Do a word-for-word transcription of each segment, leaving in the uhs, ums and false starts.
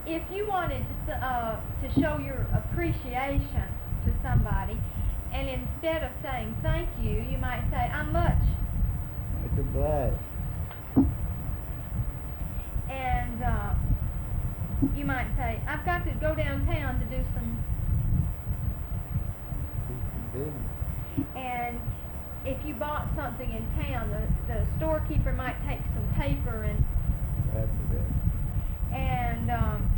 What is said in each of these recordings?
if you wanted to, uh, to show your appreciation to somebody, and instead of saying thank you, you might say, I'm much. It's obliged. And uh, you might say, I've got to go downtown to do some. Business. And if you bought something in town, the, the storekeeper might take some paper and After that. and um,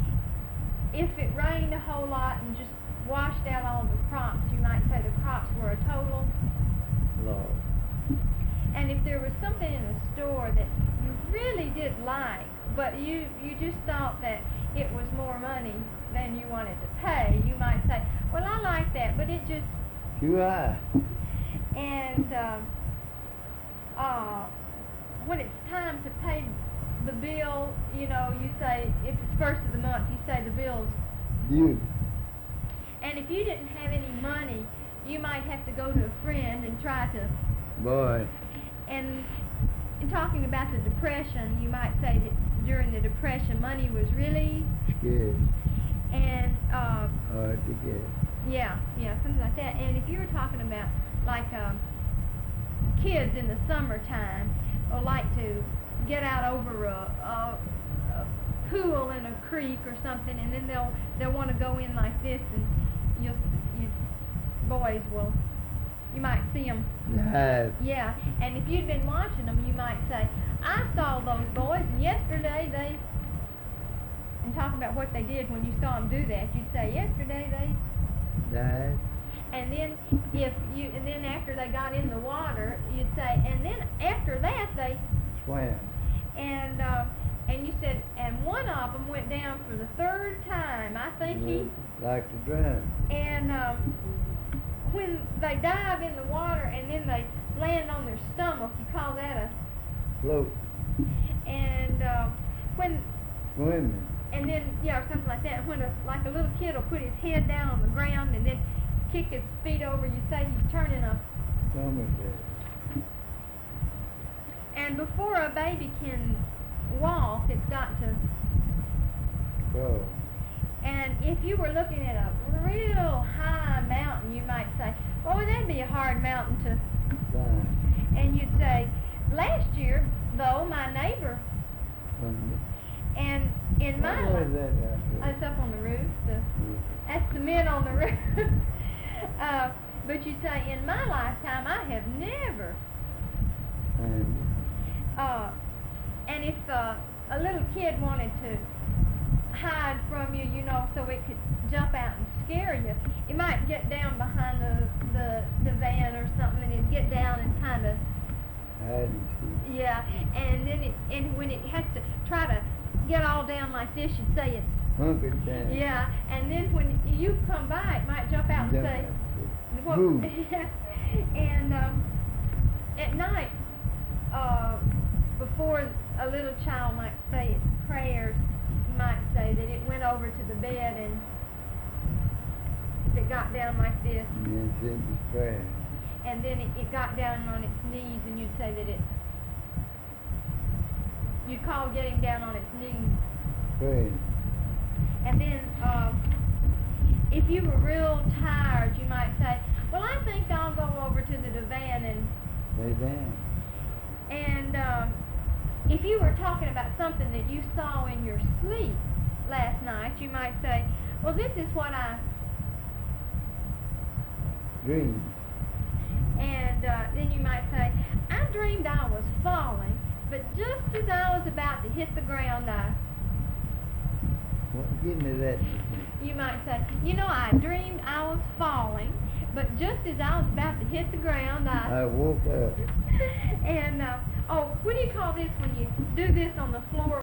if it rained a whole lot and just washed out all the crops, you might say the crops were a total Loss. And if there was something in the store that you really did like, but you, you just thought that it was more money than you wanted to pay, you might say, well, I like that, but it just... Too high. And um, uh, when it's time to pay the bill, you know, you say, if it's first of the month, you say the bill's Due. And if you didn't have any money, you might have to go to a friend and try to... Boy. And in talking about the Depression, you might say that during the Depression, money was really... Scared. And, uh... Hard to get. Yeah, yeah, something like that. And if you were talking about, like, um, kids in the summertime, or like to get out over a, a, a pool in a creek or something, and then they'll they'll want to go in like this, and you'll you boys will you might see them. Dive. Yeah, and if you'd been watching them, you might say, I saw those boys, and yesterday they. And talking about what they did when you saw them do that, you'd say, yesterday they. Dive. And then if you and then after they got in the water, you'd say, and then after that they. Swam. And uh, and you said, and one of them went down for the third time. I think he. Like to drown. And um, when they dive in the water and then they land on their stomach, you call that a. Float. And uh, when. Swimming. And then yeah, or something like that. When a like a little kid will put his head down on the ground and then kick his feet over, you say he's turning a. Somerset. And before a baby can walk, it's got to. Crawl. And if you were looking at a real high mountain, you might say, "Oh, that'd be a hard mountain to." Climb. And you'd say, "Last year, though, my neighbor." Thunder. And in my What is that down there? that's up on the roof. The Yeah. that's the men on the roof. uh, but you'd say, "In my lifetime, I have never." And Uh, and if uh, a little kid wanted to hide from you, you know, so it could jump out and scare you, it might get down behind the, the, the van or something, and it'd get down and kind of, hide and seek. yeah, and then it, and when it has to try to get all down like this, you'd say it's, Hunkered down. yeah, and then when you come by, it might jump out and Jump say, out. what- Move. and um, at night, uh, before a little child might say its prayers, you might say that it went over to the bed and if it got down like this, And then send the prayer. and then it, it got down on its knees, and you'd say that it, you'd call getting down on its knees. Pray. And then uh, if you were real tired, you might say, well, I think I'll go over to the divan and Lay down. And uh, if you were talking about something that you saw in your sleep last night, you might say, well, this is what I... Dream. And uh, then you might say, I dreamed I was falling, but just as I was about to hit the ground, I... What? Give me that. You might say, you know, I dreamed I was falling, but just as I was about to hit the ground, I... I woke up. and, uh, oh, what do you call this when you do this on the floor?